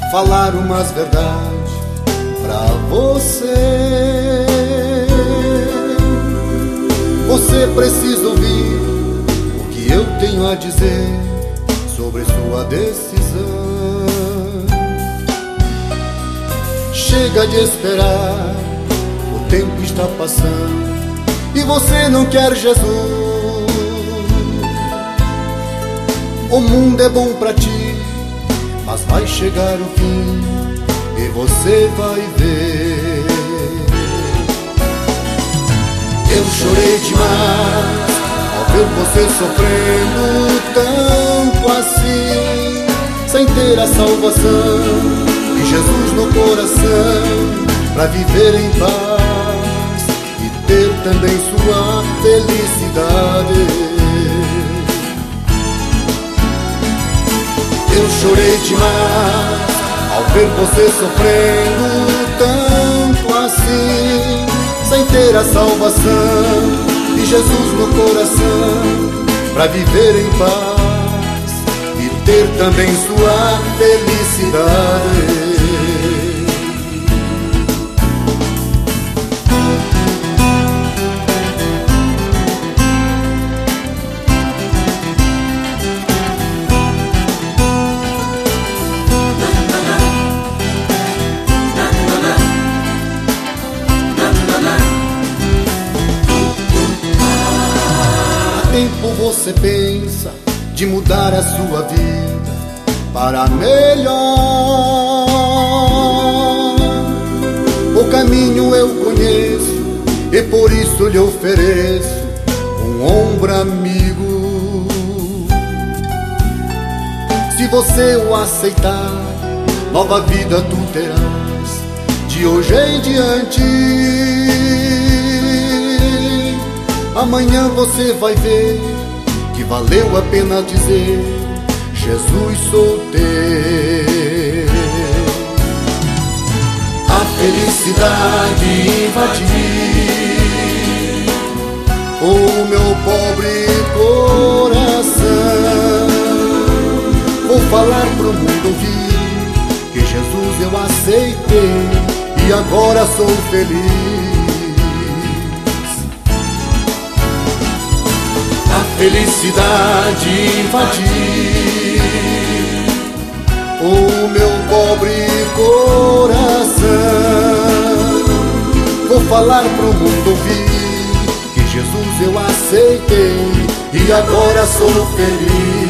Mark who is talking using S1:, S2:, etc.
S1: falar umas verdades pra você. Você precisa ouvir o que eu tenho a dizer sobre sua decisão. Chega de esperar, o tempo está passando e você não quer Jesus. O mundo é bom pra ti, mas vai chegar o fim e você vai ver. Eu chorei demais ao ver você sofrendo tanto assim, sem ter a salvação e Jesus no coração, pra viver em paz e ter também sua felicidade. Eu chorei demais ao ver você sofrendo tanto assim, sem ter a salvação e Jesus no coração, pra viver em paz e ter também sua felicidade. Tempo você pensa de mudar a sua vida para melhor. O caminho eu conheço e por isso lhe ofereço um ombro amigo. Se você o aceitar, nova vida tu terás de hoje em diante. Amanhã você vai ver que valeu a pena dizer: Jesus, sou teu. A felicidade invadir o meu pobre coração. Vou falar pro mundo ouvir que Jesus eu aceitei e agora sou feliz. Felicidade invadir o meu pobre coração. Vou falar pro mundo ouvir que Jesus eu aceitei e agora sou feliz.